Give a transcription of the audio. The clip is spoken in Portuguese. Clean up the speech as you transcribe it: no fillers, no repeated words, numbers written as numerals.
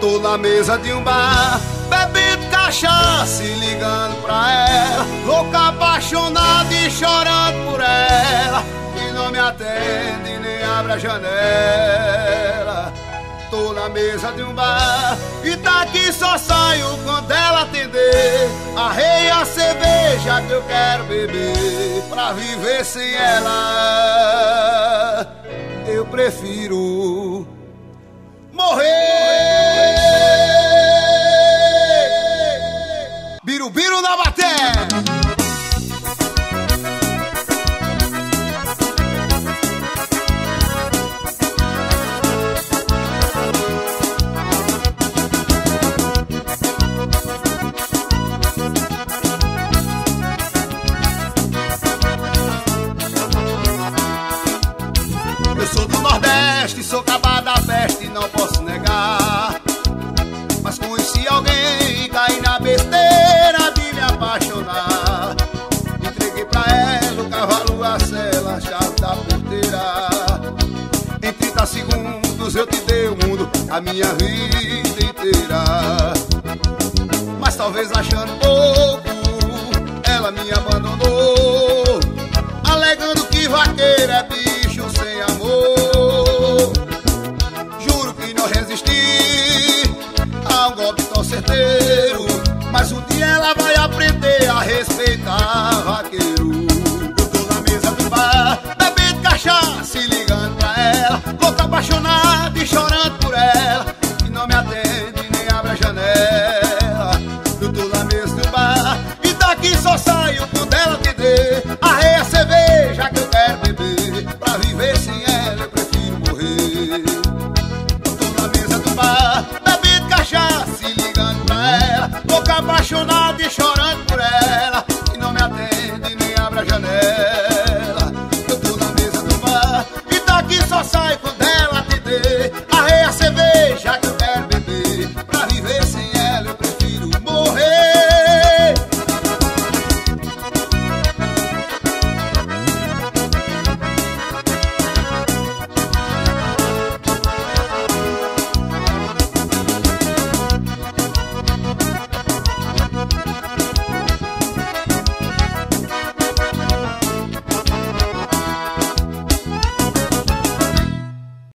Tô na mesa de um bar, bebendo cachaça e ligando pra ela, louca, apaixonada e chorando por ela, e não me atende nem abre a janela. Tô na mesa de um bar e daqui só saio quando ela atender. Arrei a cerveja que eu quero beber, pra viver sem ela eu prefiro morrer. Birubiru na bateria. Eu sou do Nordeste, sou cabado da peste e não posso negar, mas conheci alguém e caí na besteira de me apaixonar. Entreguei pra ela o cavalo, a sela, a chave da porteira. Em 30 segundos eu te dei o mundo, a minha vida inteira. Mas talvez achando pouco, ela me abandonou, alegando que vai